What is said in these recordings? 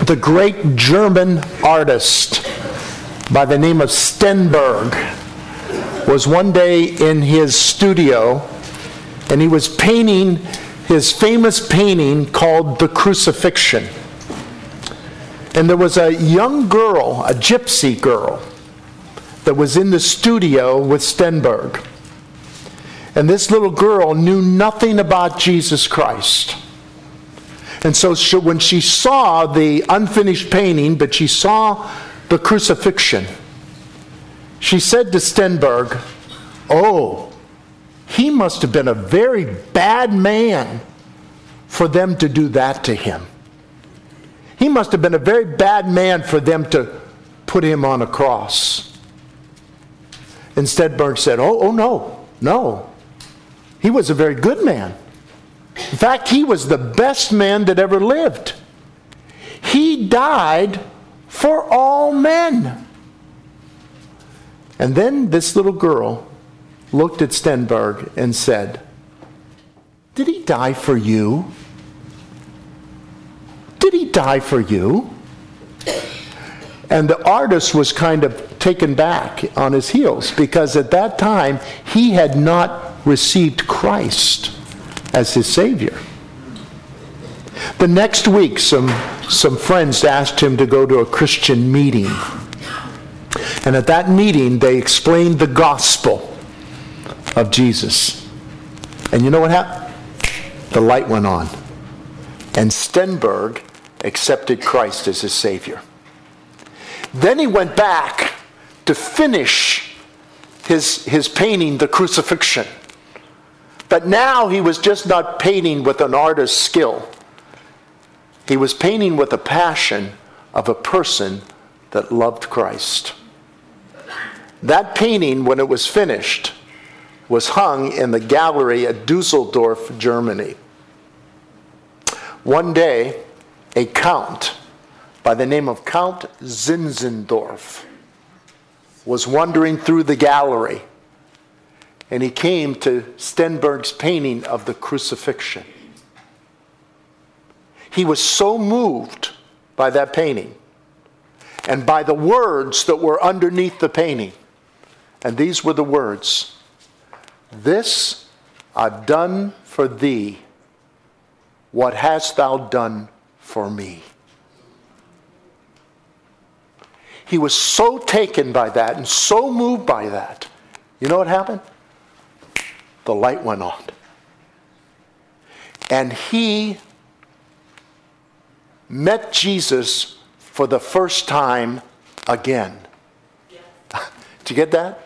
The great German artist by the name of Stenberg was one day in his studio, and he was painting his famous painting called The Crucifixion. And there was a young girl, a gypsy girl, that was in the studio with Stenberg. And this little girl knew nothing about Jesus Christ. And so when she saw the unfinished painting, but she saw the crucifixion, she said to Stenberg, "Oh, he must have been a very bad man for them to do that to him. He must have been a very bad man for them to put him on a cross." And Stenberg said, oh no. He was a very good man. In fact, he was the best man that ever lived. He died for all men. And then this little girl looked at Stenberg and said, "Did he die for you? Did he die for you?" And the artist was kind of taken back on his heels, because at that time he had not received Christ as his Savior. The next week, some friends asked him to go to a Christian meeting. And at that meeting, they explained the gospel of Jesus. And you know what happened? The light went on. And Stenberg accepted Christ as his Savior. Then he went back to finish his painting, The Crucifixion. But now he was just not painting with an artist's skill. He was painting with the passion of a person that loved Christ. That painting, when it was finished, was hung in the gallery at Dusseldorf, Germany. One day, a count by the name of Count Zinzendorf was wandering through the gallery, and he came to Stenberg's painting of the crucifixion. He was so moved by that painting and by the words that were underneath the painting. And these were the words, "This I've done for thee. What hast thou done for me?" He was so taken by that and so moved by that. You know what happened? The light went on. And he met Jesus for the first time again. Did you get that?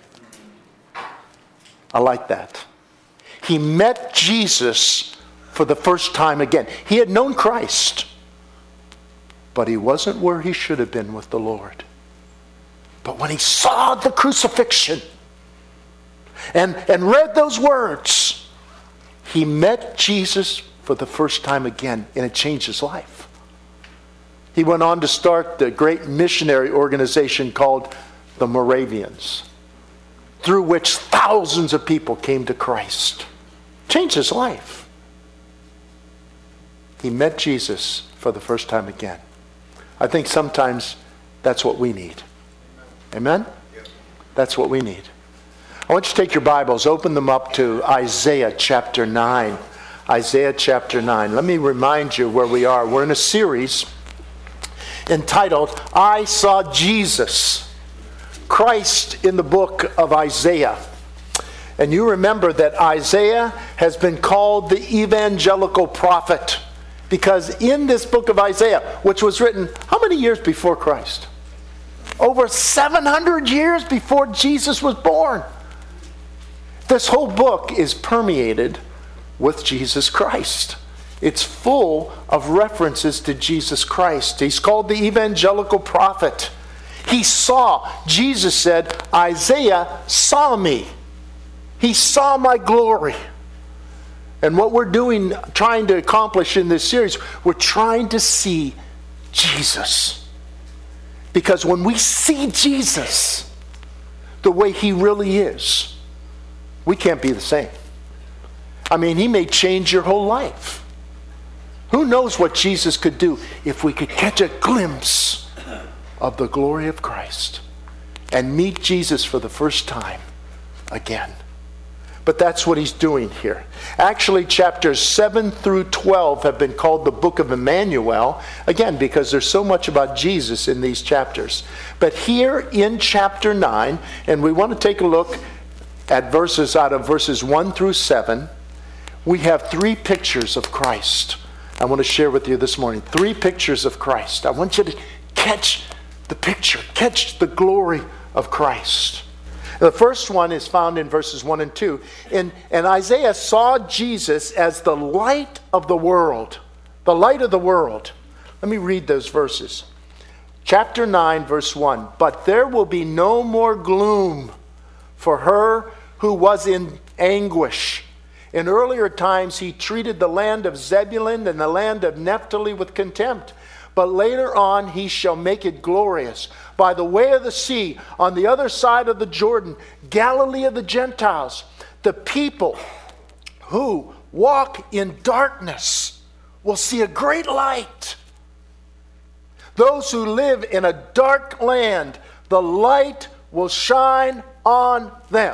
I like that. He met Jesus for the first time again. He had known Christ, but he wasn't where he should have been with the Lord. But when he saw the crucifixion and read those words, he met Jesus for the first time again, and it changed his life. He went on to start the great missionary organization called the Moravians, through which thousands of people came to Christ. Changed his life. He met Jesus for the first time again. I think sometimes that's what we need. Amen? That's what we need. I want you to take your Bibles, open them up to Isaiah chapter 9. Isaiah chapter 9. Let me remind you where we are. We're in a series entitled, I Saw Jesus, Christ in the book of Isaiah. And you remember that Isaiah has been called the evangelical prophet, because in this book of Isaiah, which was written how many years before Christ? Over 700 years before Jesus was born. This whole book is permeated with Jesus Christ. It's full of references to Jesus Christ. He's called the evangelical prophet. He saw, Jesus said, Isaiah saw me. He saw my glory. And what we're doing, trying to accomplish in this series, we're trying to see Jesus. Because when we see Jesus the way he really is, we can't be the same. I mean, he may change your whole life. Who knows what Jesus could do if we could catch a glimpse of the glory of Christ and meet Jesus for the first time again. But that's what he's doing here. Actually, chapters 7 through 12 have been called the book of Emmanuel, again, because there's so much about Jesus in these chapters. But here in chapter 9, and we want to take a look at verses out of verses 1 through 7, we have 3 pictures of Christ. I want to share with you this morning 3 pictures of Christ. I want you to catch the picture, catch the glory of Christ. The first one is found in verses 1 and 2. And Isaiah saw Jesus as the light of the world. The light of the world. Let me read those verses. Chapter 9, verse 1. But there will be no more gloom for her who was in anguish. In earlier times, he treated the land of Zebulun and the land of Naphtali with contempt. But later on, he shall make it glorious. By the way of the sea, on the other side of the Jordan, Galilee of the Gentiles, the people who walk in darkness will see a great light. Those who live in a dark land, the light will shine on them.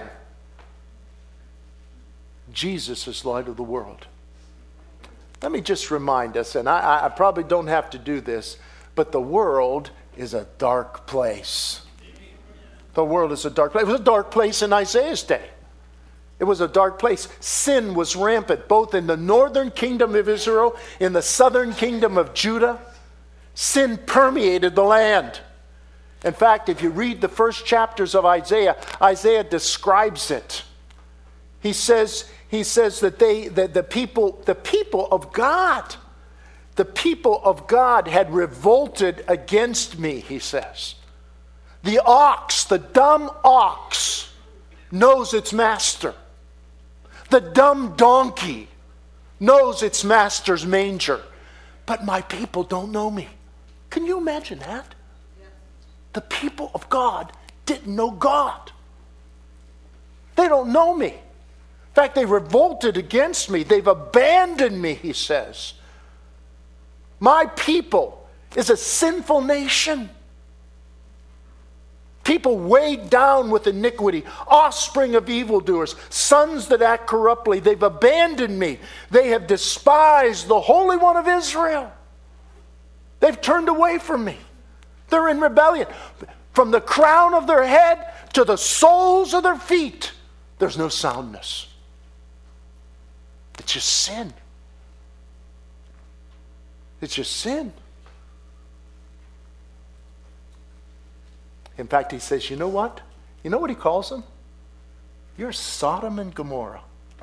Jesus is light of the world. Let me just remind us, and I probably don't have to do this, but the world is a dark place. The world is a dark place. It was a dark place in Isaiah's day. It was a dark place. Sin was rampant, both in the northern kingdom of Israel, in the southern kingdom of Judah. Sin permeated the land. In fact, if you read the first chapters of Isaiah, Isaiah describes it. He says that the people of God had revolted against me, he says. The ox, the dumb ox, knows its master. The dumb donkey knows its master's manger. But my people don't know me. Can you imagine that? The people of God didn't know God. They don't know me. In fact, they revolted against me. They've abandoned me, he says. My people is a sinful nation. People weighed down with iniquity, offspring of evildoers, sons that act corruptly. They've abandoned me. They have despised the Holy One of Israel. They've turned away from me. They're in rebellion. From the crown of their head to the soles of their feet, there's no soundness. It's just sin. It's just sin. In fact, he says, you know what? You know what he calls them? You're Sodom and Gomorrah.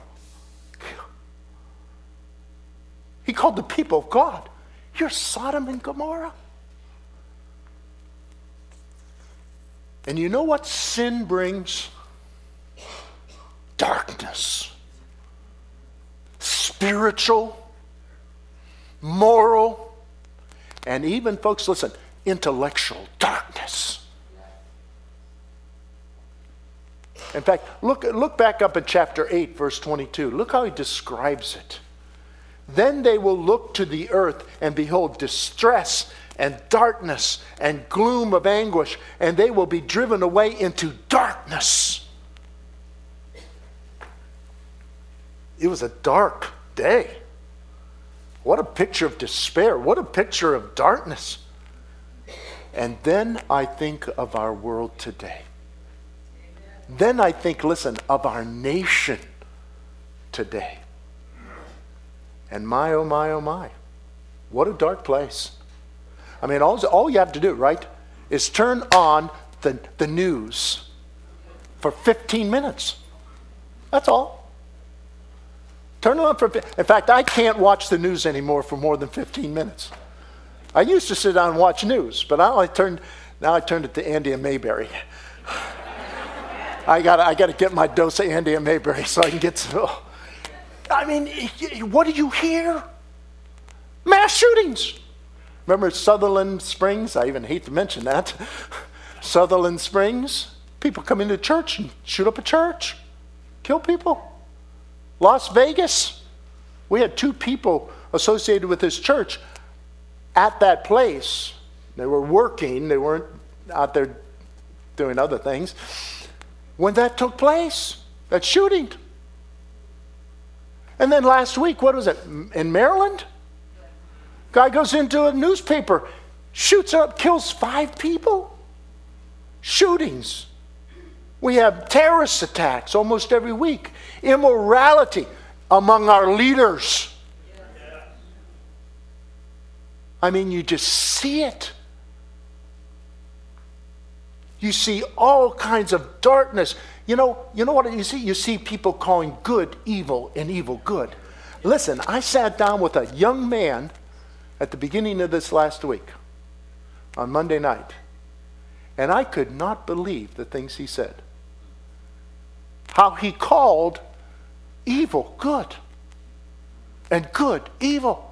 He called the people of God, you're Sodom and Gomorrah. And you know what sin brings? Darkness. Spiritual, moral, and even, folks, listen, intellectual darkness. In fact, look back up at chapter 8, verse 22. Look how he describes it. Then they will look to the earth and behold distress and darkness and gloom of anguish, and they will be driven away into darkness. It was a dark day. What a picture of despair. What a picture of darkness. And then I think of our world today. Then I think, listen, of our nation today. And my, oh my, oh my. What a dark place. I mean, all you have to do, right, is turn on the news for 15 minutes. That's all. Turn it on for, in fact, I can't watch the news anymore for more than 15 minutes. I used to sit down and watch news, but now I turned it to Andy and Mayberry. I got to get my dose of Andy and Mayberry so I can get some. I mean, what do you hear? Mass shootings. Remember Sutherland Springs? I even hate to mention that. Sutherland Springs. People come into church and shoot up a church. Kill people. Las Vegas. We had 2 people associated with this church at that place. They were working. They weren't out there doing other things. When that took place, that shooting. And then last week, what was it, in Maryland? Guy goes into a newspaper, shoots up, kills 5 people. Shootings. We have terrorist attacks almost every week. Immorality among our leaders. I mean, you just see it. You see all kinds of darkness. You know what you see? You see people calling good evil and evil good. Listen, I sat down with a young man at the beginning of this last week on Monday night, and I could not believe the things he said. How he called evil good and good evil.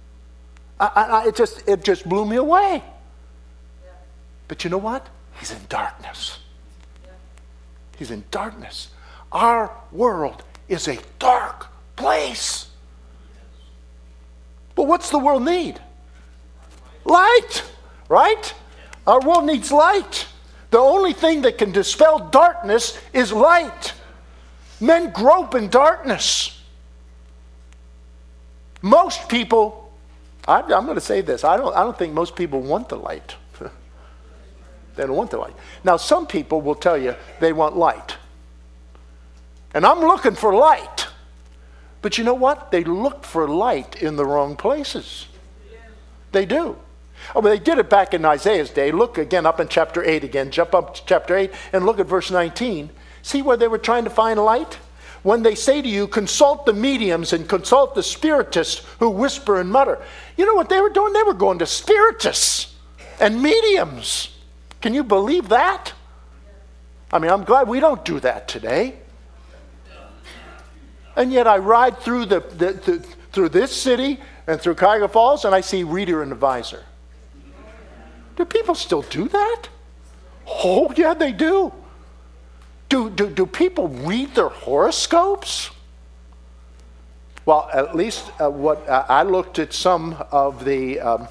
It just blew me away. But you know what? He's in darkness. He's in darkness. Our world is a dark place. But what's the world need? Light, right? Our world needs light. The only thing that can dispel darkness is light. Men grope in darkness. Most people, I'm going to say this, I don't think most people want the light. They don't want the light. Now, some people will tell you they want light. And I'm looking for light. But you know what? They look for light in the wrong places. They do. Oh, but they did it back in Isaiah's day. Look again up in chapter 8 again. Jump up to chapter 8 and look at verse 19. See where they were trying to find light? When they say to you, consult the mediums and consult the spiritists who whisper and mutter. You know what they were doing? They were going to spiritists and mediums. Can you believe that? I mean, I'm glad we don't do that today. And yet I ride through through this city and through Cuyahoga Falls and I see Reader and Advisor. Do people still do that? Oh, yeah, they do. Do people read their horoscopes? Well, at least what I looked at some of the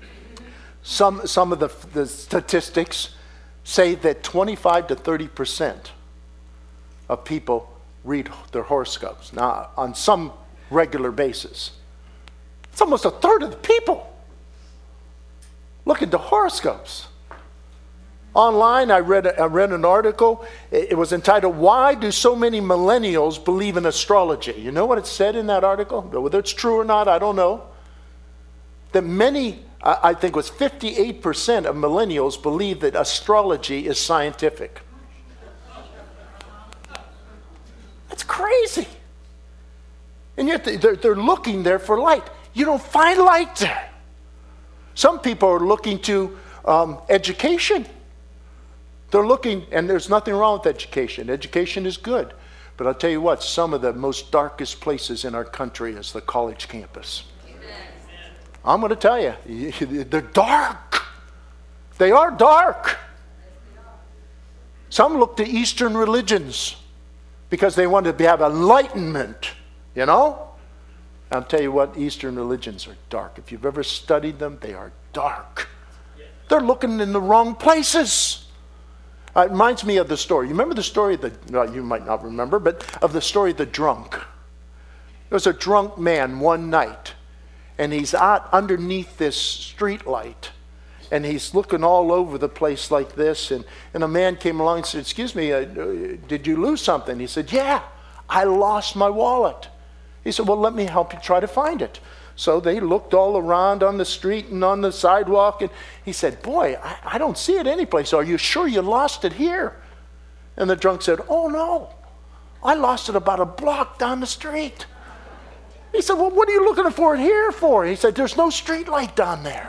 the statistics say that 25 to 30% of people read their horoscopes. Now, on some regular basis. It's almost a third of the people look into horoscopes. Online, I read an article. It was entitled, "Why Do So Many Millennials Believe in Astrology?" You know what it said in that article? Whether it's true or not, I don't know. That many, I think it was 58% of millennials believe that astrology is scientific. That's crazy. And yet they're looking there for light. You don't find light there. Some people are looking to education. They're looking, and there's nothing wrong with education. Education is good. But I'll tell you what, some of the most darkest places in our country is the college campus. Amen. I'm going to tell you, they're dark. They are dark. Some look to Eastern religions because they want to have enlightenment, you know? I'll tell you what, Eastern religions are dark. If you've ever studied them, they are dark. They're looking in the wrong places. It reminds me of the story. You remember the story of you might not remember, but of the story of the drunk. There was a drunk man one night, and he's out underneath this street light, and he's looking all over the place like this, and a man came along and said, "Excuse me, did you lose something?" He said, "Yeah, I lost my wallet." He said, "Well, let me help you try to find it." So they looked all around on the street and on the sidewalk, and he said, "Boy, I don't see it anyplace. Are you sure you lost it here?" And the drunk said, "Oh, no, I lost it about a block down the street." He said, "Well, what are you looking for it here for?" He said, "There's no street light down there."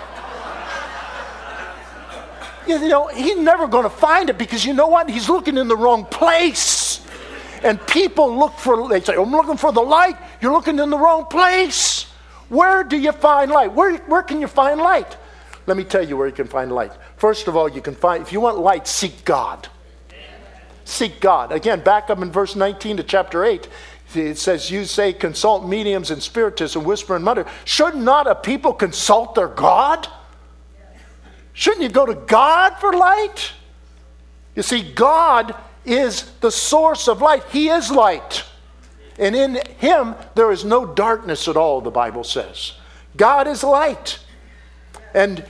You know, he's never going to find it because you know what? He's looking in the wrong place. And people they say, "I'm looking for the light." You're looking in the wrong place. Where do you find light? Where can you find light? Let me tell you where you can find light. First of all, if you want light, seek God. Seek God. Again, back up in verse 19 to chapter 8. It says, you say, consult mediums and spiritists and whisper and mutter. Should not a people consult their God? Shouldn't you go to God for light? You see, God is the source of light. He is light. And in him, there is no darkness at all, the Bible says. God is light. And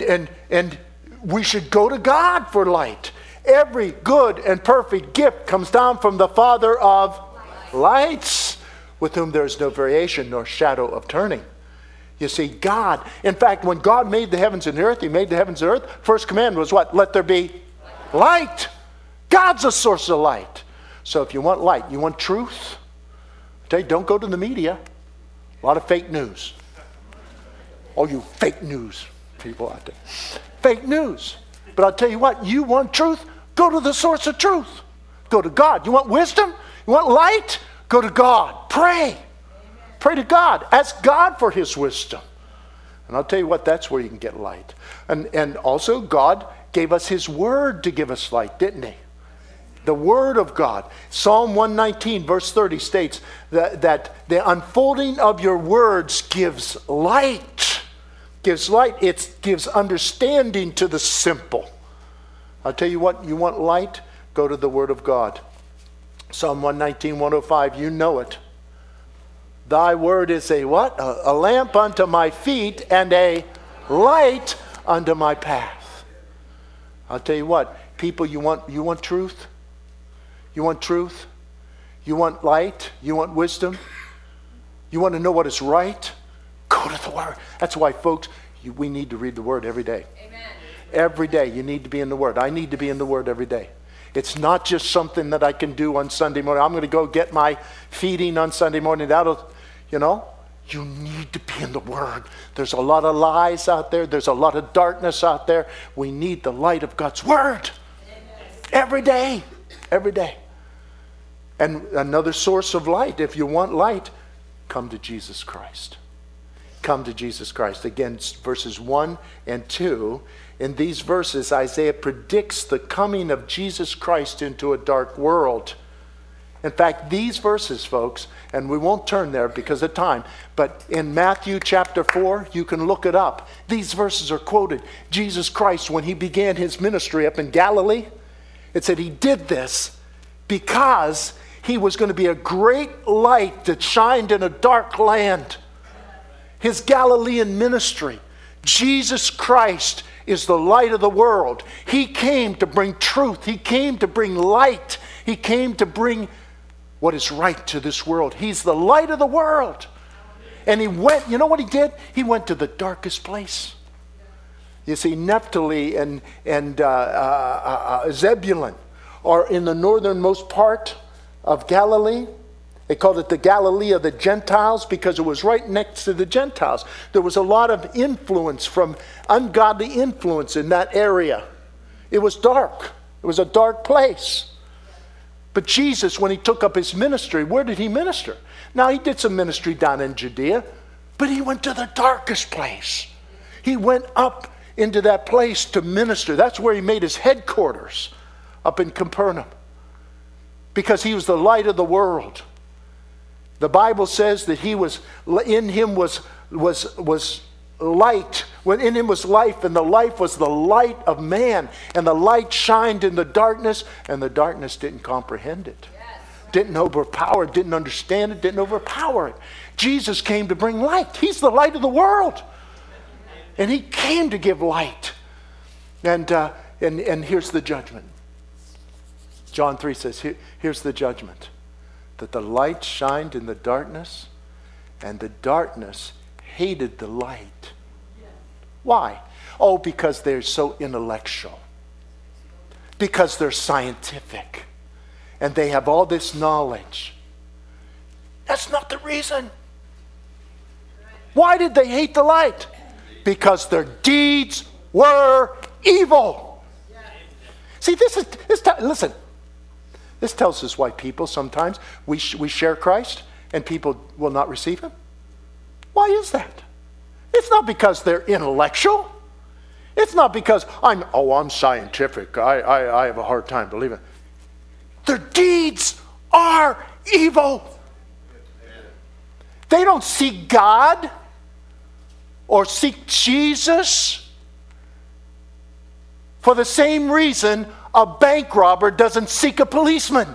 we should go to God for light. Every good and perfect gift comes down from the Father of lights, with whom there is no variation nor shadow of turning. You see, God, in fact, when God made the heavens and the earth, he made the heavens and the earth, first command was what? Let there be light. God's a source of light. So if you want light, you want truth, I tell you, don't go to the media. A lot of fake news. All you fake news people out there. Fake news. But I'll tell you what, you want truth? Go to the source of truth. Go to God. You want wisdom? You want light? Go to God. Pray. Amen. Pray to God. Ask God for his wisdom. And I'll tell you what, that's where you can get light. And also God gave us his word to give us light, didn't he? The word of God. Psalm 119 verse 30 states that the unfolding of your words gives light. Gives light. It gives understanding to the simple. I'll tell you what, you want light? Go to the word of God. Psalm 119, 105, you know it. Thy word is a what? A lamp unto my feet and a light unto my path. I'll tell you what, people, you want truth? You want truth? You want light? You want wisdom? You want to know what is right? Go to the word. That's why, folks, we need to read the word every day. Amen. Every day you need to be in the word. I need to be in the word every day. It's not just something that I can do on Sunday morning. I'm going to go get my feeding on Sunday morning. That'll, you need to be in the word. There's a lot of lies out there. There's a lot of darkness out there. We need the light of God's word. Amen. Every day. Every day. And another source of light, if you want light, come to Jesus Christ. Come to Jesus Christ. Again, verses 1 and 2. In these verses, Isaiah predicts the coming of Jesus Christ into a dark world. In fact, these verses, folks, and we won't turn there because of time, but in Matthew chapter 4, you can look it up. These verses are quoted. Jesus Christ, when he began his ministry up in Galilee, it said he did this because he was going to be a great light that shined in a dark land. His Galilean ministry. Jesus Christ is the light of the world. He came to bring truth. He came to bring light. He came to bring what is right to this world. He's the light of the world. And he went, you know what he did? He went to the darkest place. You see, Naphtali and Zebulun are in the northernmost part of Galilee. They called it the Galilee of the Gentiles because it was right next to the Gentiles. There was a lot of influence from ungodly influence in that area. It was dark. It was a dark place. But Jesus, when he took up his ministry, where did he minister? Now, he did some ministry down in Judea, but he went to the darkest place. He went up into that place to minister. That's where he made his headquarters, up in Capernaum, because he was the light of the world. The Bible says that in him was light. When in him was life, and the life was the light of man. And the light shined in the darkness, and the darkness didn't comprehend it. Yes. Didn't overpower it, didn't understand it, didn't overpower it. Jesus came to bring light. He's the light of the world. And he came to give light. And here's the judgment. John 3 says, here's the judgment. That the light shined in the darkness, and the darkness hated the light. Why? Oh, because they're so intellectual. Because they're scientific. And they have all this knowledge. That's not the reason. Why did they hate the light? Because their deeds were evil. See, listen. This tells us why people sometimes, we share Christ and people will not receive him. Why is that? It's not because they're intellectual. It's not because I'm scientific. I have a hard time believing. Their deeds are evil. They don't seek God or seek Jesus for the same reason a bank robber doesn't seek a policeman.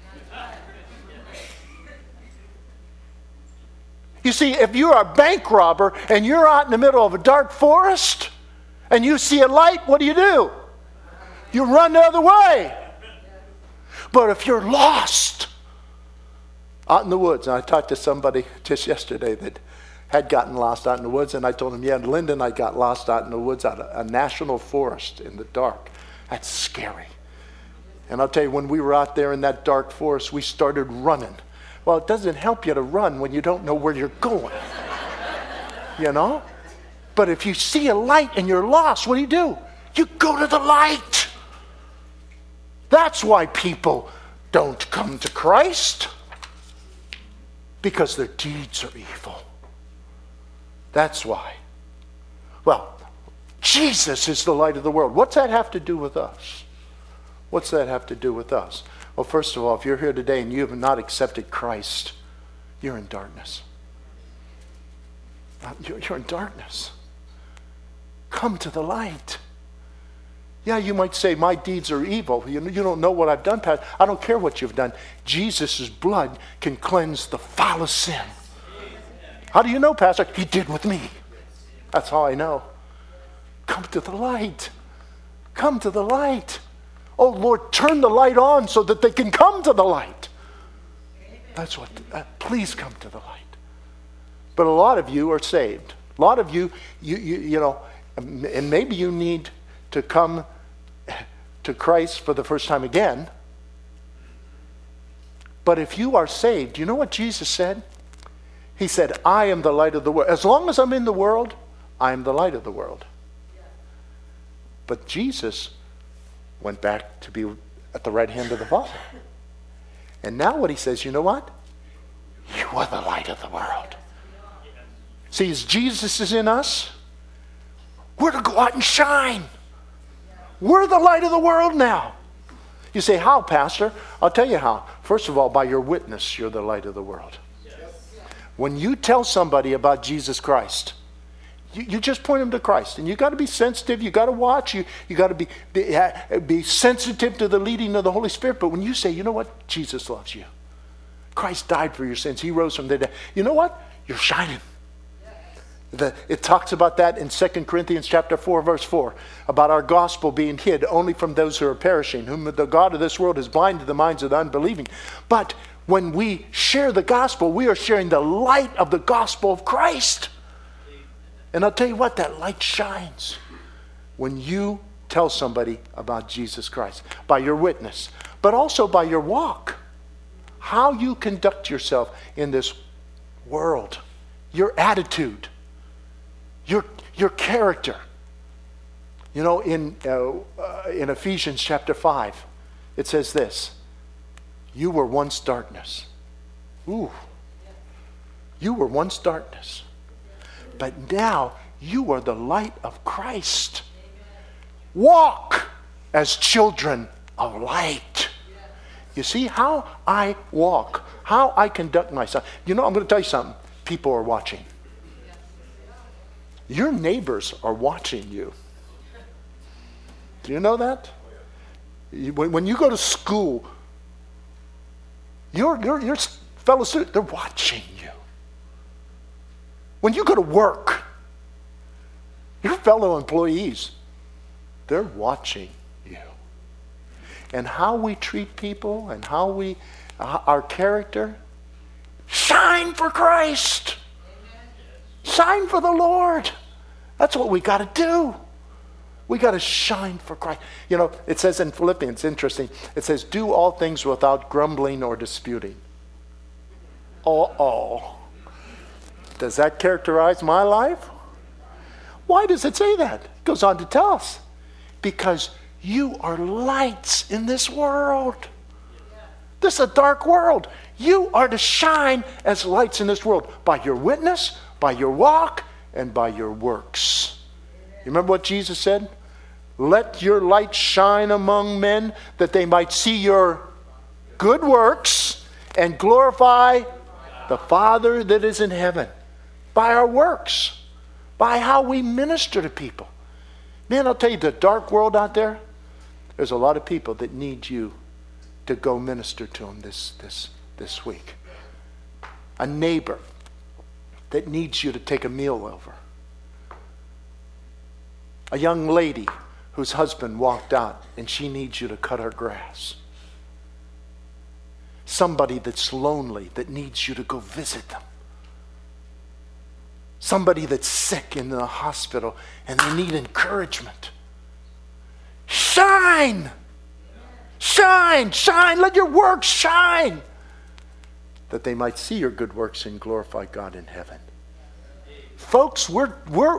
You see, if you're a bank robber and you're out in the middle of a dark forest and you see a light, what do? You run the other way. But if you're lost out in the woods, and I talked to somebody just yesterday that had gotten lost out in the woods, and I told him, yeah, Linda and I got lost out in the woods, out of a national forest in the dark. That's scary. And I'll tell you, when we were out there in that dark forest, we started running. Well, it doesn't help you to run when you don't know where you're going. You know? But if you see a light and you're lost, what do? You go to the light. That's why people don't come to Christ. Because their deeds are evil. That's why. Well, Jesus is the light of the world. What's that have to do with us? What's that have to do with us? Well, first of all, if you're here today and you have not accepted Christ, you're in darkness. You're in darkness. Come to the light. Yeah, you might say, my deeds are evil. You don't know what I've done, Pastor. I don't care what you've done. Jesus' blood can cleanse the foulest sin. How do you know, Pastor? He did with me. That's how I know. Come to the light. Come to the light. Oh, Lord, turn the light on so that they can come to the light. That's what, please come to the light. But a lot of you are saved. A lot of you know, and maybe you need to come to Christ for the first time again. But if you are saved, you know what Jesus said? He said, I am the light of the world. As long as I'm in the world, I am the light of the world. But Jesus went back to be at the right hand of the Father. And now what he says, you know what? You are the light of the world. See, as Jesus is in us, we're to go out and shine. We're the light of the world now. You say, how, Pastor? I'll tell you how. First of all, by your witness, you're the light of the world. When you tell somebody about Jesus Christ, you just point them to Christ. And you got to be sensitive. You got to watch. You got to be sensitive to the leading of the Holy Spirit. But when you say, you know what? Jesus loves you. Christ died for your sins. He rose from the dead. You know what? You're shining. It talks about that in 2 Corinthians chapter 4, verse 4, about our gospel being hid only from those who are perishing, whom the God of this world has blinded the minds of the unbelieving. But when we share the gospel, we are sharing the light of the gospel of Christ. And I'll tell you what, that light shines when you tell somebody about Jesus Christ, by your witness, but also by your walk, how you conduct yourself in this world, your attitude, your character. You know, in Ephesians chapter 5, it says this, you were once darkness. Ooh. You were once darkness. But now you are the light of Christ. Walk as children of light. You see how I walk, how I conduct myself. You know, I'm going to tell you something. People are watching. Your neighbors are watching you. Do you know that? When you go to school, your fellow students, they're watching you. When you go to work, your fellow employees, they're watching you. And how we treat people and how our character, shine for Christ. Shine for the Lord. That's what we got to do. We got to shine for Christ. You know, it says in Philippians, interesting, it says, do all things without grumbling or disputing. Does that characterize my life? Why does it say that? It goes on to tell us. Because you are lights in this world. This is a dark world. You are to shine as lights in this world by your witness, by your walk, and by your works. You remember what Jesus said? Let your light shine among men that they might see your good works and glorify The Father that is in heaven. By our works. By how we minister to people. Man, I'll tell you, the dark world out there, there's a lot of people that need you to go minister to them this week. A neighbor that needs you to take a meal over. A young lady whose husband walked out and she needs you to cut her grass. Somebody that's lonely that needs you to go visit them. Somebody that's sick in the hospital and they need encouragement. Shine! Shine! Shine! Let your works shine! That they might see your good works and glorify God in heaven. Folks, we're the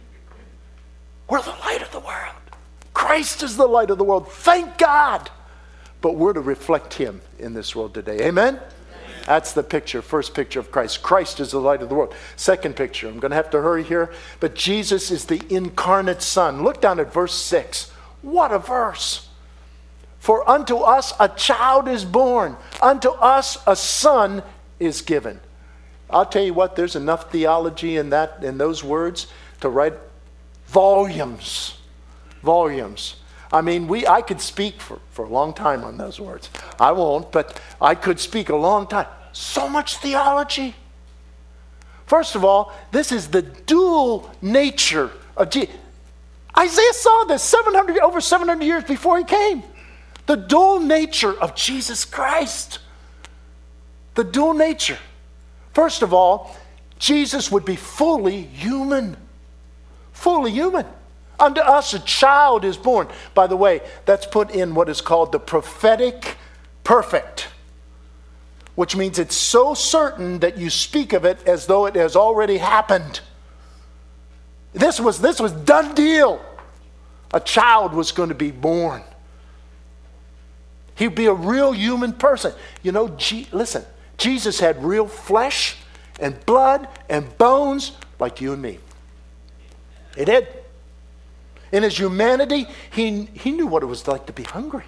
light of the world. Christ is the light of the world. Thank God! But we're to reflect Him in this world today. Amen? That's the picture, first picture of Christ. Christ is the light of the world. Second picture, I'm going to have to hurry here, but Jesus is the incarnate Son. Look down at verse 6. What a verse. For unto us a child is born, unto us a son is given. I'll tell you what, there's enough theology in those words to write volumes. Volumes. I mean, I could speak for a long time on those words. I won't, but I could speak a long time. So much theology. First of all, this is the dual nature of Jesus. Isaiah saw this over 700 years before he came. The dual nature of Jesus Christ. The dual nature. First of all, Jesus would be fully human. Fully human. Unto us a child is born. By the way, that's put in what is called the prophetic perfect. Which means it's so certain that you speak of it as though it has already happened. This was done deal. A child was going to be born. He'd be a real human person. You know, listen, Jesus had real flesh and blood and bones like you and me. He did. In his humanity, he knew what it was like to be hungry.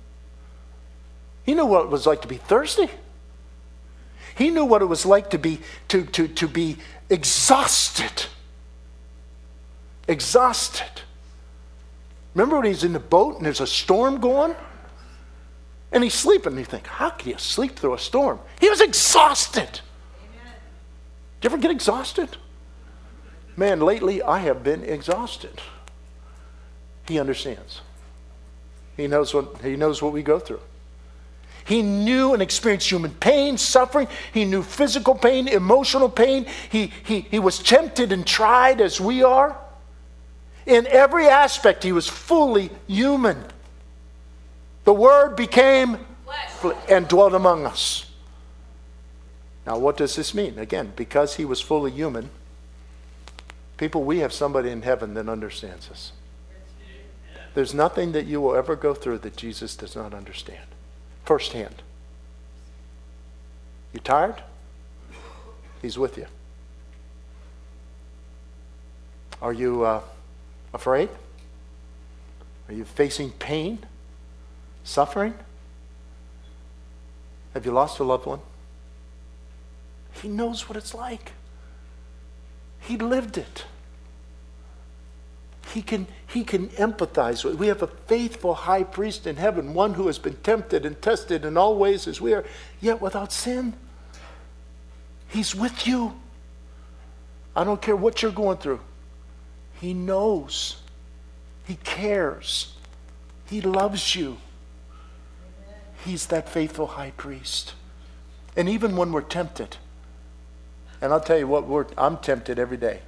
He knew what it was like to be thirsty. He knew what it was like to be exhausted. Exhausted. Remember when he's in the boat and there's a storm going? And he's sleeping and you think, how can you sleep through a storm? He was exhausted. Amen. Do you ever get exhausted? Man, lately I have been exhausted. He understands. He knows what we go through. He knew and experienced human pain, suffering. He knew physical pain, emotional pain. He was tempted and tried as we are. In every aspect, he was fully human. The Word became flesh and dwelt among us. Now, what does this mean? Again, because he was fully human, people, we have somebody in heaven that understands us. There's nothing that you will ever go through that Jesus does not understand. Firsthand. You tired? He's with you. Are you afraid? Are you facing pain? Suffering? Have you lost a loved one? He knows what it's like. He lived it. He can empathize with. We have a faithful high priest in heaven, one who has been tempted and tested in all ways as we are, yet without sin. He's with you. I don't care what you're going through. He knows. He cares. He loves you. He's that faithful high priest. And even when we're tempted, and I'll tell you what, I'm tempted every day.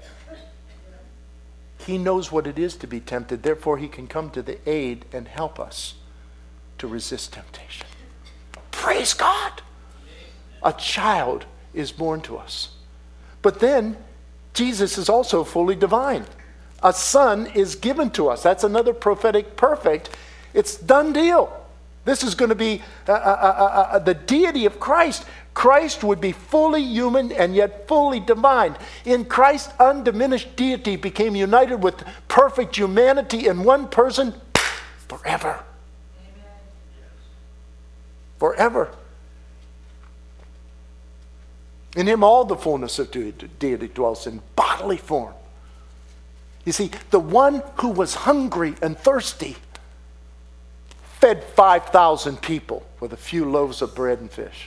He knows what it is to be tempted. Therefore, he can come to the aid and help us to resist temptation. Praise God. A child is born to us. But then, Jesus is also fully divine. A son is given to us. That's another prophetic perfect. It's done deal. This is going to be the deity of Christ. Christ would be fully human and yet fully divine. In Christ, undiminished deity became united with perfect humanity in one person forever. Amen. Forever. In him all the fullness of deity dwells in bodily form. You see, the one who was hungry and thirsty fed 5,000 people with a few loaves of bread and fish.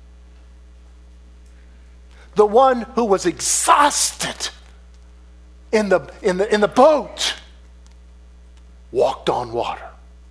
The one who was exhausted in the boat walked on water.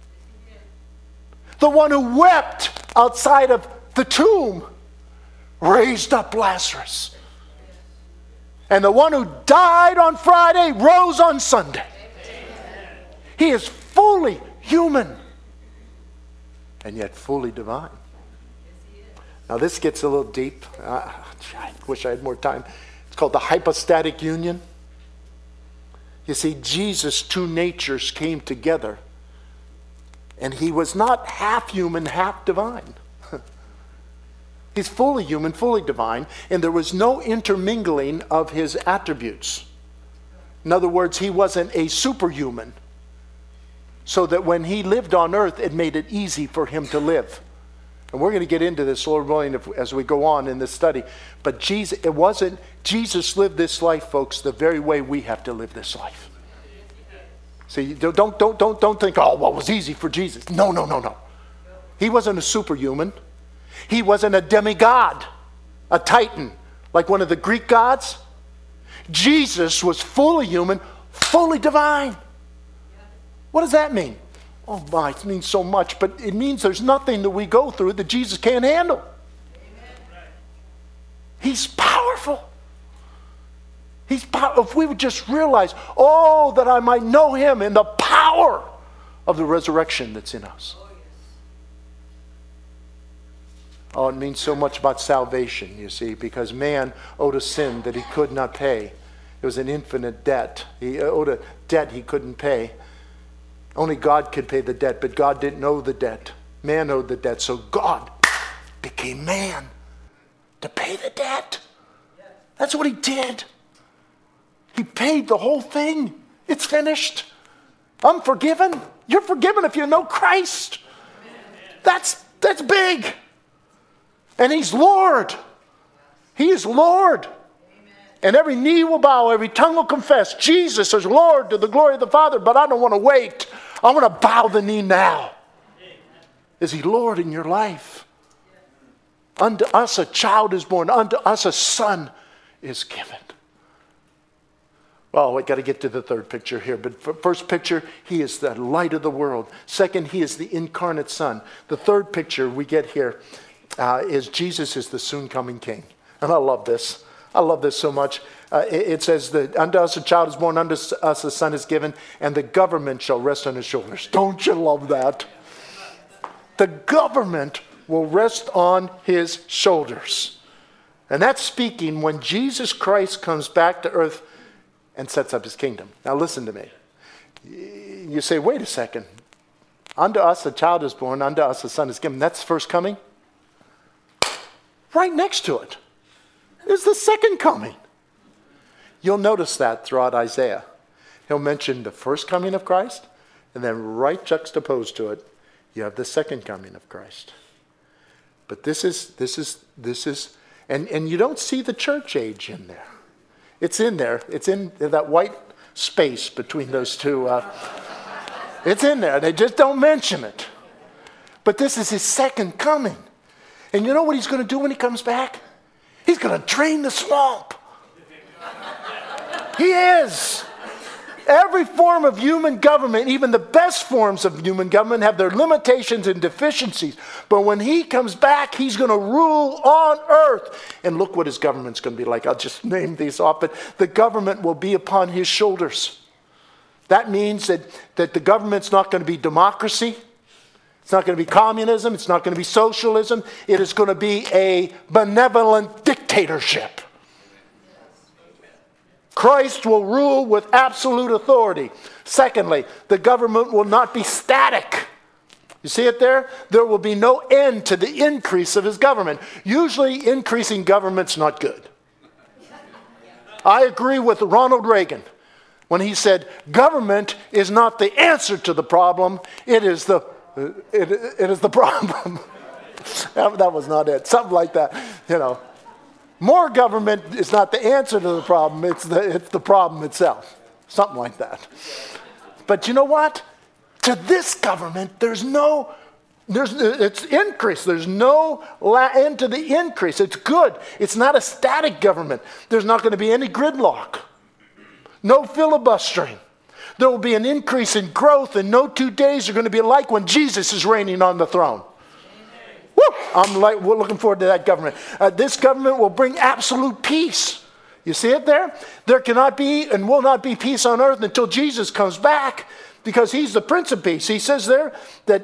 The one who wept outside of the tomb raised up Lazarus. And the one who died on Friday rose on Sunday. He is fully human and yet fully divine. Now this gets a little deep. I wish I had more time. It's called the hypostatic union. You see, Jesus' two natures came together, and he was not half human, half divine. He's fully human, fully divine, and there was no intermingling of his attributes. In other words, he wasn't a superhuman, so that when he lived on earth, it made it easy for him to live. And we're going to get into this, Lord willing, as we go on in this study. But Jesus lived this life, folks, the very way we have to live this life. See, don't think, oh, well, it was easy for Jesus. No. He wasn't a superhuman. He wasn't a demigod, a titan, like one of the Greek gods. Jesus was fully human, fully divine. What does that mean? Oh my, it means so much, but it means there's nothing that we go through that Jesus can't handle. Amen. He's powerful. If we would just realize, oh, that I might know him in the power of the resurrection that's in us. Oh, it means so much about salvation, you see, because man owed a sin that he could not pay. It was an infinite debt. He owed a debt he couldn't pay. Only God could pay the debt, but God didn't owe the debt. Man owed the debt, so God became man to pay the debt. That's what he did. He paid the whole thing. It's finished. I'm forgiven. You're forgiven if you know Christ. That's big. And he's Lord. He is Lord. And every knee will bow, every tongue will confess Jesus is Lord to the glory of the Father. But I don't want to wait. I want to bow the knee now. Is he Lord in your life? Unto us a child is born. Unto us a son is given. Well, we got to get to the third picture here. But first picture, he is the light of the world. Second, he is the incarnate Son. The third picture we get here is Jesus is the soon coming King. And I love this. I love this so much. It says that unto us a child is born, unto us a son is given, and the government shall rest on his shoulders. Don't you love that? The government will rest on his shoulders. And that's speaking when Jesus Christ comes back to earth and sets up his kingdom. Now listen to me. You say, wait a second. Unto us a child is born, unto us a son is given. That's first coming. Right next to it is the second coming. You'll notice that throughout Isaiah. He'll mention the first coming of Christ, and then right juxtaposed to it, you have the second coming of Christ. But this is, and you don't see the church age in there. It's in there. It's in that white space between those two. It's in there. They just don't mention it. But this is his second coming. And you know what he's going to do when he comes back? He's going to drain the swamp. He is. Every form of human government, even the best forms of human government, have their limitations and deficiencies. But when he comes back, he's going to rule on earth. And look what his government's going to be like. I'll just name these off. But the government will be upon his shoulders. That means that the government's not going to be democracy. It's not going to be communism. It's not going to be socialism. It is going to be a benevolent dictatorship. Christ will rule with absolute authority. Secondly, the government will not be static. You see it there? There will be no end to the increase of his government. Usually increasing government's not good. I agree with Ronald Reagan when he said, government is not the answer to the problem, it is the problem. That was not it. Something like that, you know. More government is not the answer to the problem. It's the problem itself. Something like that. But you know what? To this government, it's increase. There's no end to the increase. It's good. It's not a static government. There's not going to be any gridlock. No filibustering. There will be an increase in growth, and no 2 days are going to be like when Jesus is reigning on the throne. We're looking forward to that government. This government will bring absolute peace. You see it there? There cannot be and will not be peace on earth until Jesus comes back, because he's the Prince of Peace. He says there that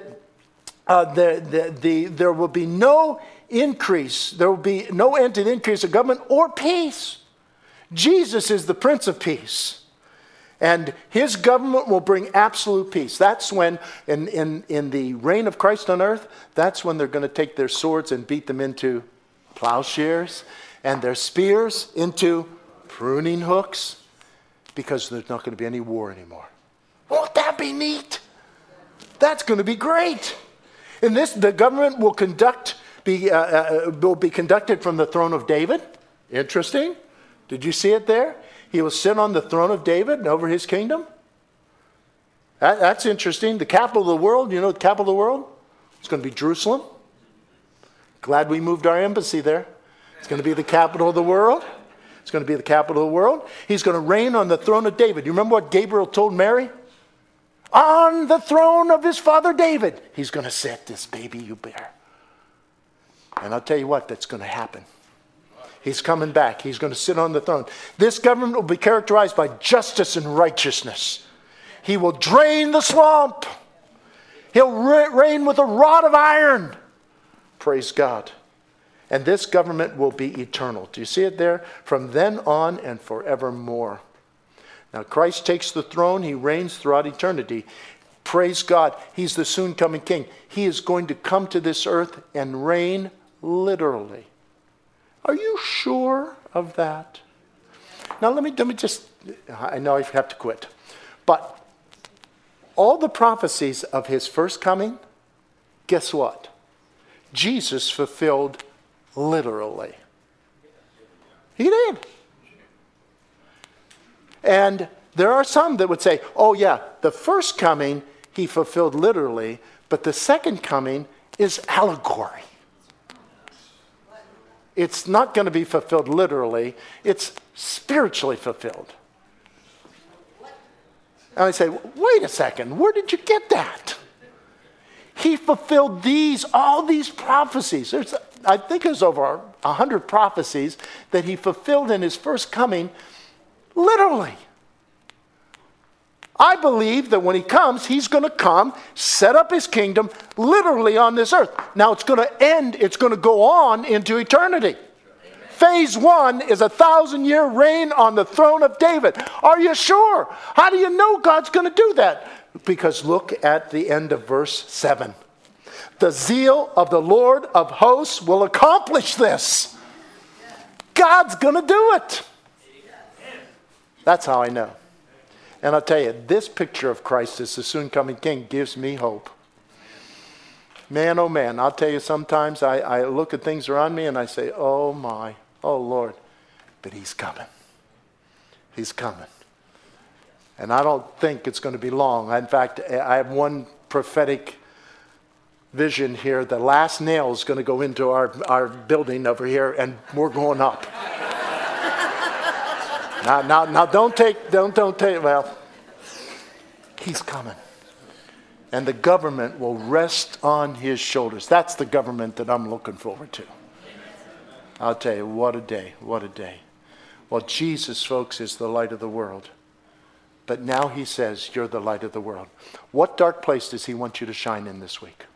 there will be no increase. There will be no end to the increase of government or peace. Jesus is the Prince of Peace. And his government will bring absolute peace. That's when, in the reign of Christ on earth, that's when they're going to take their swords and beat them into plowshares and their spears into pruning hooks, because there's not going to be any war anymore. Won't that be neat? That's going to be great. In this, the government will be conducted from the throne of David. Interesting. Did you see it there? He will sit on the throne of David and over his kingdom. That's interesting. The capital of the world, you know the capital of the world? It's going to be Jerusalem. Glad we moved our embassy there. It's going to be the capital of the world. It's going to be the capital of the world. He's going to reign on the throne of David. You remember what Gabriel told Mary? On the throne of his father David, he's going to sit, this baby you bear. And I'll tell you what, that's going to happen. He's coming back. He's going to sit on the throne. This government will be characterized by justice and righteousness. He will drain the swamp. He'll reign with a rod of iron. Praise God. And this government will be eternal. Do you see it there? From then on and forevermore. Now Christ takes the throne. He reigns throughout eternity. Praise God. He's the soon coming king. He is going to come to this earth and reign literally. Are you sure of that? Now let me just, I know I have to quit. But all the prophecies of his first coming, guess what? Jesus fulfilled literally. He did. And there are some that would say, oh yeah, the first coming he fulfilled literally, but the second coming is allegory. It's not going to be fulfilled literally. It's spiritually fulfilled. And I say, wait a second, where did you get that? He fulfilled all these prophecies. I think there's over 100 prophecies that he fulfilled in his first coming literally. I believe that when he comes, he's going to come, set up his kingdom literally on this earth. Now it's going to end, it's going to go on into eternity. Phase 1 is 1,000-year reign on the throne of David. Are you sure? How do you know God's going to do that? Because look at the end of verse 7. The zeal of the Lord of hosts will accomplish this. God's going to do it. That's how I know. And I'll tell you, this picture of Christ as the soon coming king gives me hope. Man, oh man, I'll tell you, sometimes I look at things around me and I say, oh my, oh Lord, but he's coming. He's coming. And I don't think it's going to be long. In fact, I have one prophetic vision here. The last nail is going to go into our building over here, and we're going up. Now don't take, well, he's coming. And the government will rest on his shoulders. That's the government that I'm looking forward to. I'll tell you, what a day, what a day. Well, Jesus, folks, is the light of the world. But now he says, you're the light of the world. What dark place does he want you to shine in this week?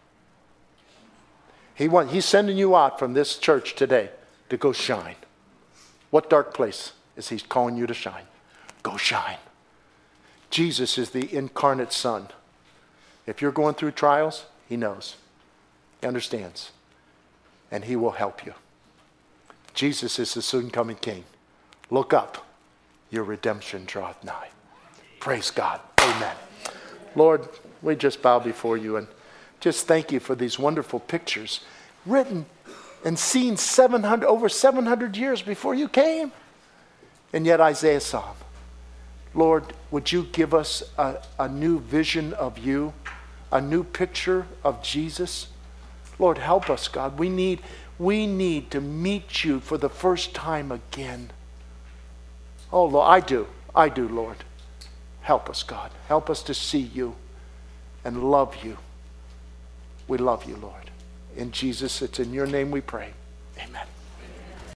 He's sending you out from this church today to go shine. What dark place is he calling you to shine? Go shine. Jesus is the incarnate Son. If you're going through trials, he knows. He understands. And he will help you. Jesus is the soon coming King. Look up. Your redemption draweth nigh. Praise God. Amen. Lord, we just bow before you and just thank you for these wonderful pictures written and seen over 700 years before you came. And yet Isaiah saw him. Lord, would you give us a new vision of you, a new picture of Jesus? Lord, help us, God. We need to meet you for the first time again. Oh, Lord, I do, Lord. Help us, God. Help us to see you and love you. We love you, Lord. In Jesus, it's in your name we pray. Amen.